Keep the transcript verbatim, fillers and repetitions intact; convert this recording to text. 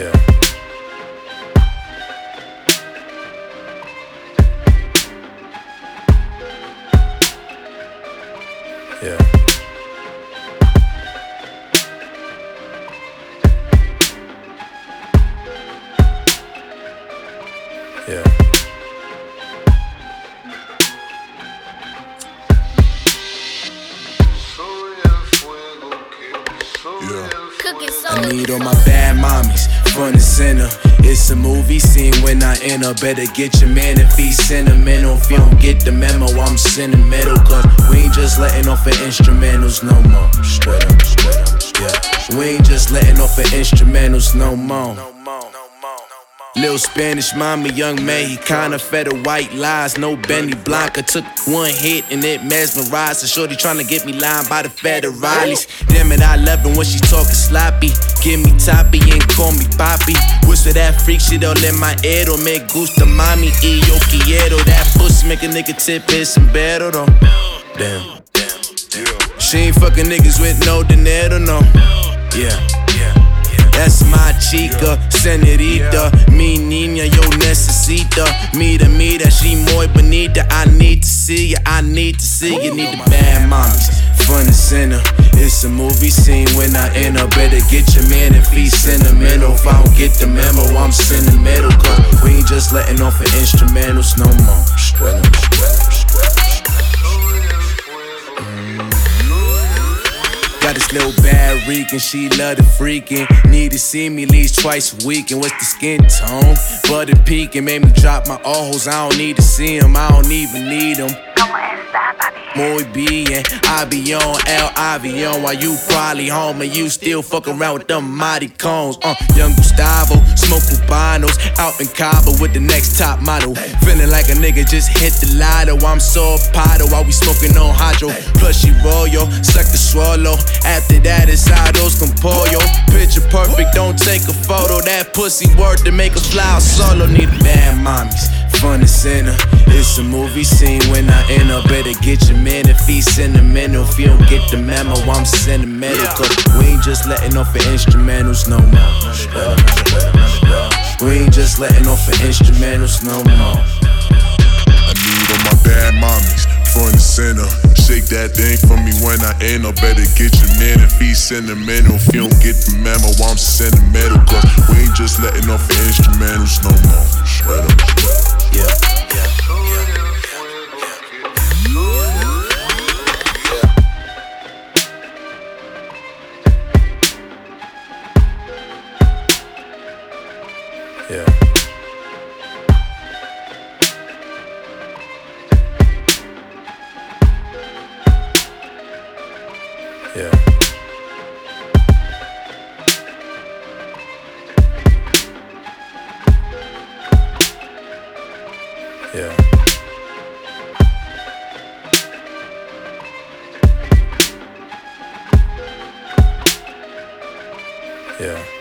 Yeah. Yeah. Yeah. I need all my bad mommies, front and center. It's a movie scene when I enter. Better get your man if he's sentimental. If you don't get the memo, I'm sentimental. Cause we ain't just letting off of instrumentals no more. Straight up, straight up, yeah. We ain't just letting off of instrumentals no more. Little Spanish mommy, young man, he kinda fed her white lies. No Benny Blanca, took one hit and it mesmerized. So shorty tryna get me lined by the federales. Damn it, I love her when she talking sloppy. Give me toppy and call me papi. Whisper that freak shit all in my ear. Me gusta mami y yo quiero. That pussy make a nigga tip his sombrero though. Damn. She ain't fucking niggas with no dinero, no. Yeah. That's my chica, senorita. Mi niña, yo necesita. Mira, mira, she muy bonita. I need to see ya, I need to see ya. Need the bad mommies, front and center. It's a movie scene when I enter. Better get your man if he's sentimental. If I don't get the memo, I'm sentimental. Cause we ain't just letting off of instrumentals no more. Straight up, straight up, straight up. Got this little bad reek and she love the freaking. Need to see me at least twice a week. And what's the skin tone? Butter peeking, made me drop my ojos. I don't need to see them, I don't even need them. Muy bien, I be on El Avion while you probably home and you still fuck around with them mighty cones. Uh, young Gustavo, smoke cubanos, out in Cabo with the next top model. Feeling like a nigga just hit the lotto. I'm so pato while we smoking on hydro. Plus she royal, suck the swallow. After that it's Ados con pollo. Picture perfect, don't take a photo. That pussy worth to make a fly out solo. Need bad mommies, front and center. It's a movie scene when I enter. Better get your man if he's sentimental. If you don't get the memo, I'm sentimental. Cause we ain't just letting off of instrumentals no more. We ain't just letting off of instrumentals no more. I need all my bad mommies, front and center. Shake that thing for me when I enter. Better get your man if he's sentimental. If you don't get the memo, I'm sentimental. Cause we ain't just letting off of instrumentals no more. Straight up. Yeah. Yeah. Yeah. Yeah. Yeah.